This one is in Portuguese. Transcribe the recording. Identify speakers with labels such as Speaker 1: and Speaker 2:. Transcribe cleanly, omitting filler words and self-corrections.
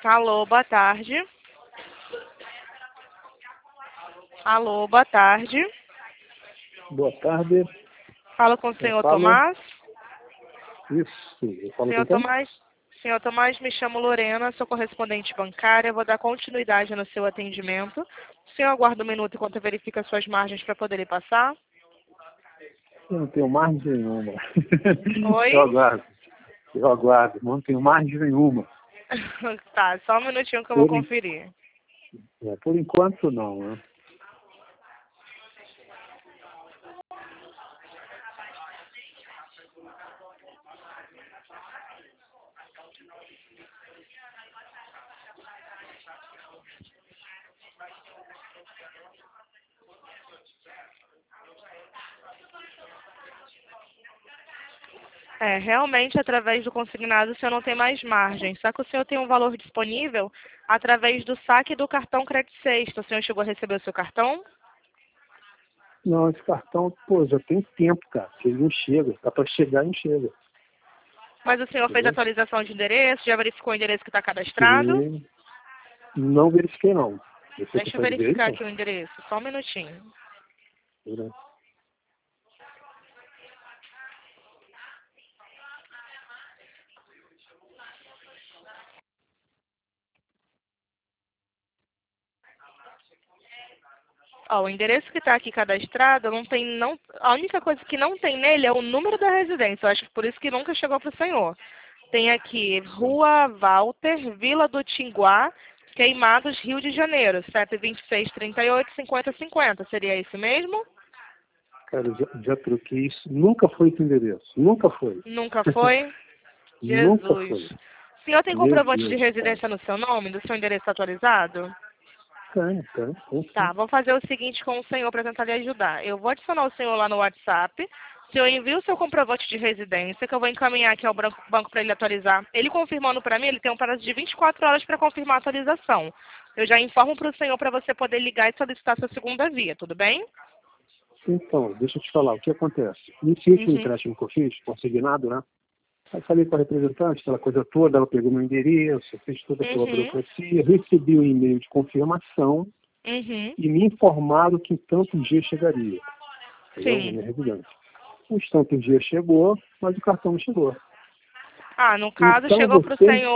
Speaker 1: Alô, boa tarde. Alô, boa tarde.
Speaker 2: Boa tarde.
Speaker 1: Falo com o
Speaker 2: Eu
Speaker 1: senhor
Speaker 2: falo.
Speaker 1: Tomás.
Speaker 2: Isso, eu falo
Speaker 1: Senhor
Speaker 2: com quem?
Speaker 1: Tomás, me chamo Lorena, sou correspondente bancária. Vou dar continuidade no seu atendimento. O senhor aguarda um minuto enquanto verifica suas margens para poder lhe passar?
Speaker 2: Eu não tenho margem nenhuma.
Speaker 1: Oi?
Speaker 2: Eu aguardo, não tenho margem nenhuma.
Speaker 1: Tá, só um minutinho que eu vou conferir.
Speaker 2: Por enquanto não, né?
Speaker 1: Realmente, através do consignado, o senhor não tem mais margem. Só que o senhor tem um valor disponível através do saque do cartão Credit Sexta. O senhor chegou a receber o seu cartão?
Speaker 2: Não, esse cartão, já tem tempo, cara, que ele não chega. Tá para chegar e não chega.
Speaker 1: Mas o senhor fez
Speaker 2: Entendeu?
Speaker 1: atualização de endereço? Já verificou o endereço que está cadastrado?
Speaker 2: E não verifiquei, não. Você
Speaker 1: Deixa eu
Speaker 2: consegue ver
Speaker 1: verificar
Speaker 2: isso?
Speaker 1: aqui o endereço. Só um minutinho. Ó, o endereço que está aqui cadastrado, a única coisa que não tem nele é o número da residência. Eu acho que por isso que nunca chegou para o senhor. Tem aqui Rua Walter, Vila do Tinguá, Queimados, Rio de Janeiro, CEP 2638-5050. Seria esse mesmo?
Speaker 2: Cara, eu já troquei isso. Nunca foi esse endereço. Nunca foi.
Speaker 1: Nunca foi?
Speaker 2: Nunca
Speaker 1: Jesus.
Speaker 2: foi.
Speaker 1: O senhor tem
Speaker 2: Meu
Speaker 1: comprovante de
Speaker 2: Deus,
Speaker 1: residência no seu nome, do seu endereço atualizado?
Speaker 2: tem.
Speaker 1: Tá, vou fazer o seguinte com o senhor para tentar lhe ajudar. Eu vou adicionar o senhor lá no WhatsApp. O senhor envia o seu comprovante de residência, que eu vou encaminhar aqui ao banco para ele atualizar. Ele confirmando para mim, ele tem um prazo de 24 horas para confirmar a atualização. Eu já informo para o senhor para você poder ligar e solicitar sua segunda via, tudo bem?
Speaker 2: Então, deixa eu te falar, o que acontece? Esse último
Speaker 1: Uhum.
Speaker 2: empréstimo que eu fiz, consignado, né? Aí falei com a representante, aquela coisa toda, ela pegou meu endereço, fez toda aquela burocracia, recebi um e-mail de confirmação
Speaker 1: Uhum.
Speaker 2: e me informaram que em tantos dias chegaria. Entendeu? Na
Speaker 1: Sim.
Speaker 2: minha residência. Uns tantos dias chegou, mas o cartão não chegou.
Speaker 1: No caso,
Speaker 2: Então
Speaker 1: chegou para o
Speaker 2: você
Speaker 1: senhor